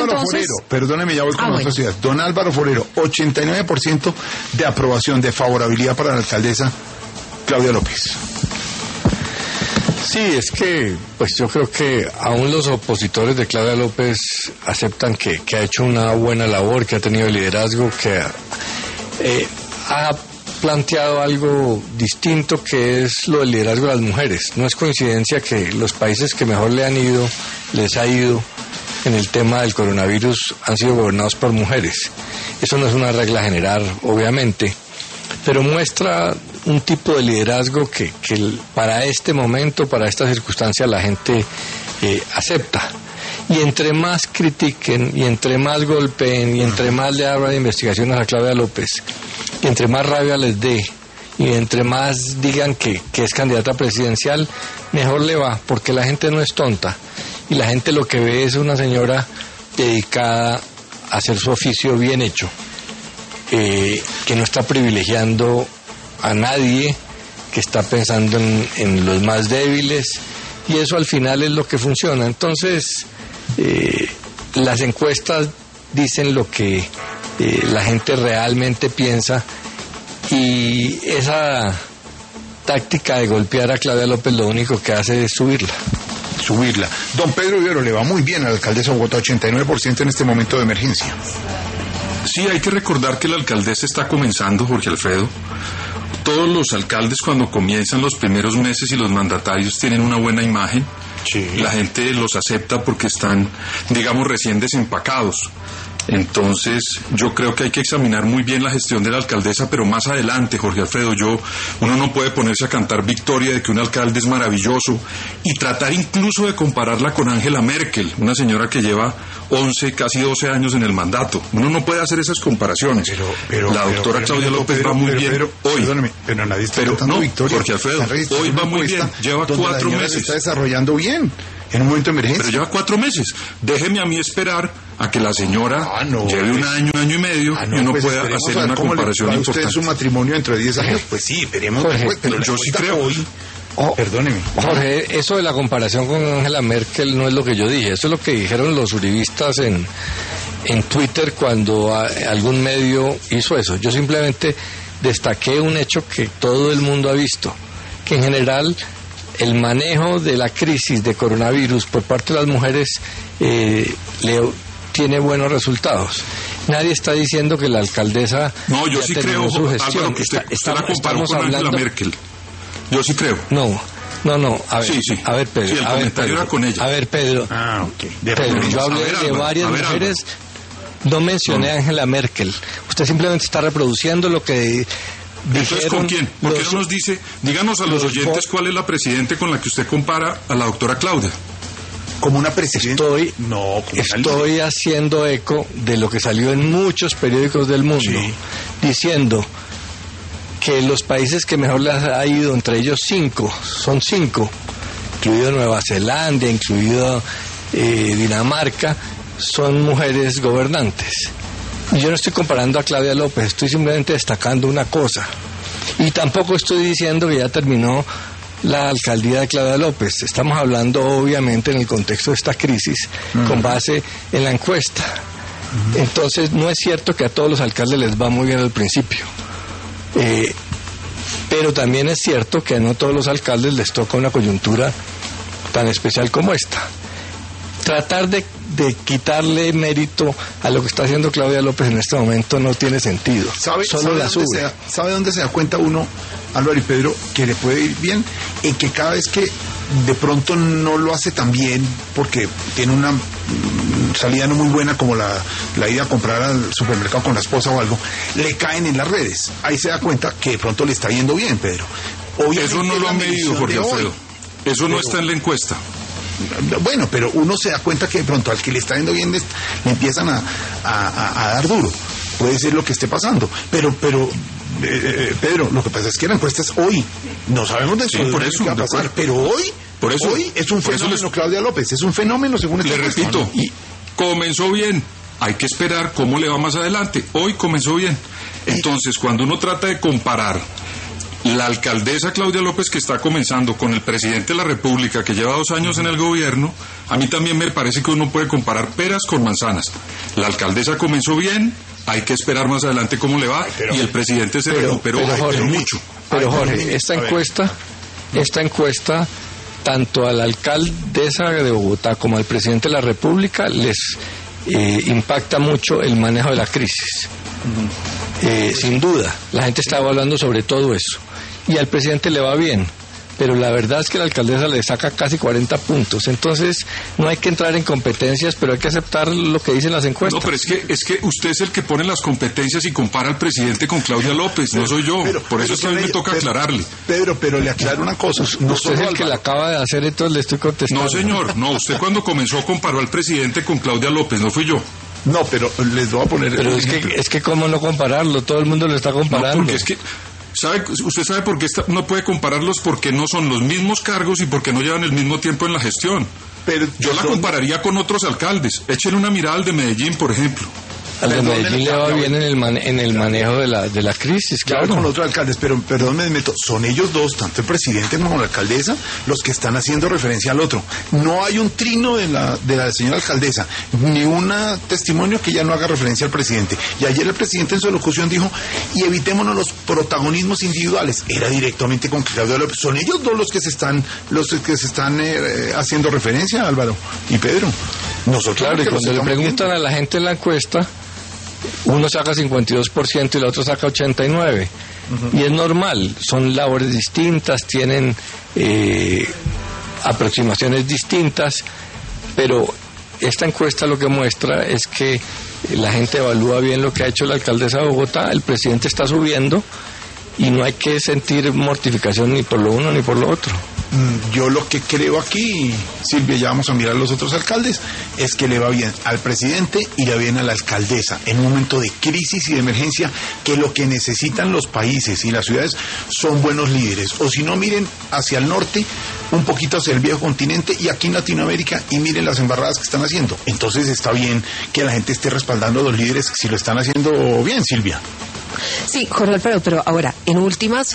entonces... Forero, perdóneme, ya voy con bueno. otra ciudad. Don Álvaro Forero, 89% de aprobación, de favorabilidad para la alcaldesa Claudia López. Sí, es que, pues yo creo que aún los opositores de Claudia López aceptan que ha hecho una buena labor, que ha tenido liderazgo, que ha planteado algo distinto, que es lo del liderazgo de las mujeres. No es coincidencia que los países que mejor les ha ido en el tema del coronavirus han sido gobernados por mujeres. Eso no es una regla general, obviamente, pero muestra un tipo de liderazgo que para este momento, para esta circunstancia, la gente acepta. Y entre más critiquen, y entre más golpeen, y entre más le abran investigaciones a Claudia López, y entre más rabia les dé, y entre más digan que es candidata presidencial, mejor le va, porque la gente no es tonta, y la gente lo que ve es una señora dedicada a hacer su oficio bien hecho, que no está privilegiando a nadie, que está pensando en los más débiles, y eso al final es lo que funciona. Entonces, las encuestas dicen lo que la gente realmente piensa, y esa táctica de golpear a Claudia López lo único que hace es subirla. Don Pedro Ibero, le va muy bien a la alcaldesa de Bogotá, 89% en este momento de emergencia. Sí, hay que recordar que la alcaldesa está comenzando, Jorge Alfredo. Todos los alcaldes cuando comienzan los primeros meses y los mandatarios tienen una buena imagen. Sí. La gente los acepta porque están, digamos, recién desempacados. Entonces, yo creo que hay que examinar muy bien la gestión de la alcaldesa, pero más adelante, Jorge Alfredo, uno no puede ponerse a cantar victoria de que un alcalde es maravilloso y tratar incluso de compararla con Angela Merkel, una señora que lleva 11, casi 12 años en el mandato. Uno no puede hacer esas comparaciones. Pero la doctora Claudia López va muy bien hoy. Perdóneme, pero nadie está cantando victoria. Jorge Alfredo, hoy va muy bien, lleva 4 meses. Se está desarrollando bien en un momento de emergencia. Pero lleva 4 meses. Déjeme a mí esperar a que la señora lleve un año y medio, y uno pues pueda hacer una comparación importante. ¿Usted su matrimonio dentro de 10 años? Pues sí, veremos después, pero yo sí creo. Hoy, perdóneme. Jorge, eso de la comparación con Angela Merkel no es lo que yo dije, eso es lo que dijeron los uribistas en Twitter cuando algún medio hizo eso. Yo simplemente destaqué un hecho que todo el mundo ha visto, que en general el manejo de la crisis de coronavirus por parte de las mujeres tiene buenos resultados. Nadie está diciendo que la alcaldesa... No, yo sí creo, Álvaro, que usted la comparó con Angela Merkel. Yo sí creo. No. A ver, sí. A ver, Pedro. Sí, el comentario era con ella. A ver, Pedro. Ok. Pedro, yo hablé de varias mujeres. No mencioné a Angela Merkel. Usted simplemente está reproduciendo lo que... Entonces, ¿con quién? ¿Por qué no nos dice? Díganos a los oyentes cuál es la presidente con la que usted compara a la doctora Claudia. ¿Como una presidenta? Estoy haciendo eco de lo que salió en muchos periódicos del mundo, diciendo que los países que mejor les ha ido, entre ellos 5, incluido Nueva Zelanda, incluido Dinamarca, son mujeres gobernantes. Y yo no estoy comparando a Claudia López, estoy simplemente destacando una cosa. Y tampoco estoy diciendo que ya terminó la alcaldía de Claudia López. Estamos hablando obviamente en el contexto de esta crisis con base en la encuesta. Entonces no es cierto que a todos los alcaldes les va muy bien al principio. Pero también es cierto que a no todos los alcaldes les toca una coyuntura tan especial como esta. Tratar de quitarle mérito a lo que está haciendo Claudia López en este momento no tiene sentido. ¿Sabe dónde se da cuenta uno, Álvaro y Pedro, que le puede ir bien? En que cada vez que de pronto no lo hace tan bien porque tiene una salida no muy buena, como la ida a comprar al supermercado con la esposa o algo, le caen en las redes. Ahí se da cuenta que de pronto le está yendo bien, Pedro. Obviamente, eso no lo han medido, Jorge Alfredo. Eso no está en la encuesta. Bueno, pero uno se da cuenta que de pronto al que le está yendo bien le empiezan a dar duro. Puede ser lo que esté pasando. Pero Pedro, lo que pasa es que la encuesta es hoy. No sabemos de eso, por eso, qué va a pasar. Pero hoy es un fenómeno, Claudia López. Es un fenómeno, según le repito, comenzó bien. Hay que esperar cómo le va más adelante. Hoy comenzó bien. Entonces, cuando uno trata de comparar La alcaldesa Claudia López, que está comenzando, con el presidente de la República, que lleva 2 años en el gobierno, a mí también me parece que uno puede comparar peras con manzanas. La alcaldesa comenzó bien, hay que esperar más adelante cómo le va, y el presidente se recuperó mucho. Pero Jorge, esta encuesta, tanto a la alcaldesa de Bogotá como al presidente de la República les impacta mucho el manejo de la crisis. Sin duda, la gente está hablando sobre todo eso. Y al presidente le va bien, pero la verdad es que la alcaldesa le saca casi 40 puntos. Entonces, no hay que entrar en competencias, pero hay que aceptar lo que dicen las encuestas. No, pero es que usted es el que pone las competencias y compara al presidente con Claudia López, no soy yo. Por eso es que a mí me toca aclararle. Pero le aclaro una cosa. Usted es el que la acaba de hacer, entonces le estoy contestando. No, señor, no. Usted cuando comenzó comparó al presidente con Claudia López, no fui yo. No, pero les voy a poner... Pero es que cómo no compararlo, todo el mundo lo está comparando. No, porque es que... ¿Usted sabe por qué no puede compararlos? Porque no son los mismos cargos y porque no llevan el mismo tiempo en la gestión. Pero yo la compararía con otros alcaldes. Échenle una mirada al de Medellín, por ejemplo. Al de Medellín le va bien en el manejo de la crisis, claro. Con otros alcaldes, pero perdón, me meto. Son ellos dos, tanto el presidente como la alcaldesa, los que están haciendo referencia al otro. No hay un trino de la señora alcaldesa, ni un testimonio que ya no haga referencia al presidente. Y ayer el presidente en su locución dijo, y evitémonos los protagonismos individuales. Era directamente con Claudia López. Son ellos dos los que se están haciendo referencia, Álvaro y Pedro. Nosotros, claro, y cuando le preguntan a la gente en la encuesta, uno saca 52% y el otro saca 89%. Y es normal, son labores distintas, tienen aproximaciones distintas, pero esta encuesta lo que muestra es que la gente evalúa bien lo que ha hecho la alcaldesa de Bogotá, el presidente está subiendo y no hay que sentir mortificación ni por lo uno ni por lo otro. Yo lo que creo aquí, Silvia, ya vamos a mirar a los otros alcaldes, es que le va bien al presidente y le va bien a la alcaldesa en un momento de crisis y de emergencia, que lo que necesitan los países y las ciudades son buenos líderes. O si no, miren hacia el norte, un poquito hacia el viejo continente y aquí en Latinoamérica, y miren las embarradas que están haciendo. Entonces está bien que la gente esté respaldando a los líderes si lo están haciendo bien, Silvia. Sí, Jorge Alfredo, pero ahora, en últimas,